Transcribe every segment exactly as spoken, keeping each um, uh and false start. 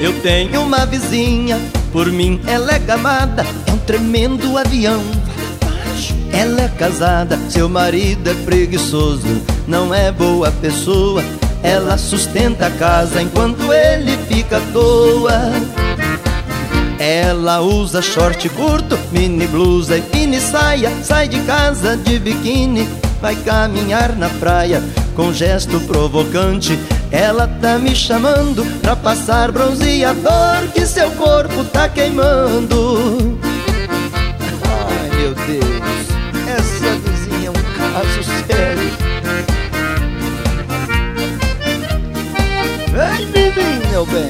Eu tenho uma vizinha, por mim ela é gamada, é um tremendo avião. Ela é casada, seu marido é preguiçoso, não é boa pessoa. Ela sustenta a casa enquanto ele fica à toa. Ela usa short curto, mini blusa e mini saia, sai de casa de biquíni, vai caminhar na praia. Com gesto provocante, ela tá me chamando pra passar bronzeador, que seu corpo tá queimando. Ai, meu Deus, essa vizinha é um caso sério. Vem, vem, meu bem.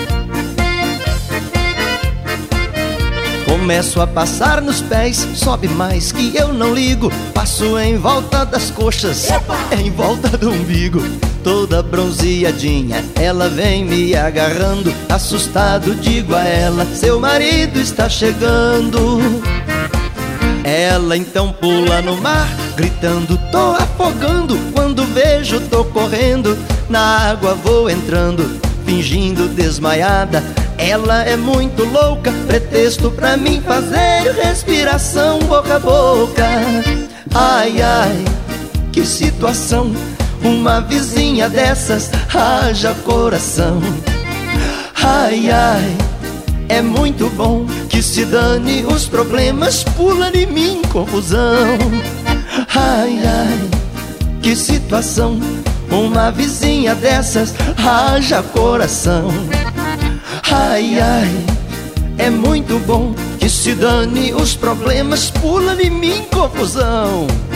Começo a passar nos pés, sobe mais que eu não ligo. Passo em volta das coxas, Epa! Em volta do umbigo. Toda bronzeadinha, ela vem me agarrando. Assustado digo a ela, seu marido está chegando. Ela então pula no mar, gritando, tô afogando. Quando vejo, tô correndo, na água vou entrando, fingindo desmaiada. Ela é muito louca, pretexto pra mim fazer respiração boca a boca. Ai, ai, que situação, uma vizinha dessas, haja coração. Ai, ai, é muito bom, que se dane os problemas, pula em mim confusão. Ai, ai, que situação, uma vizinha dessas, haja coração. Ai, ai, é muito bom, que se dane os problemas, pula em mim confusão.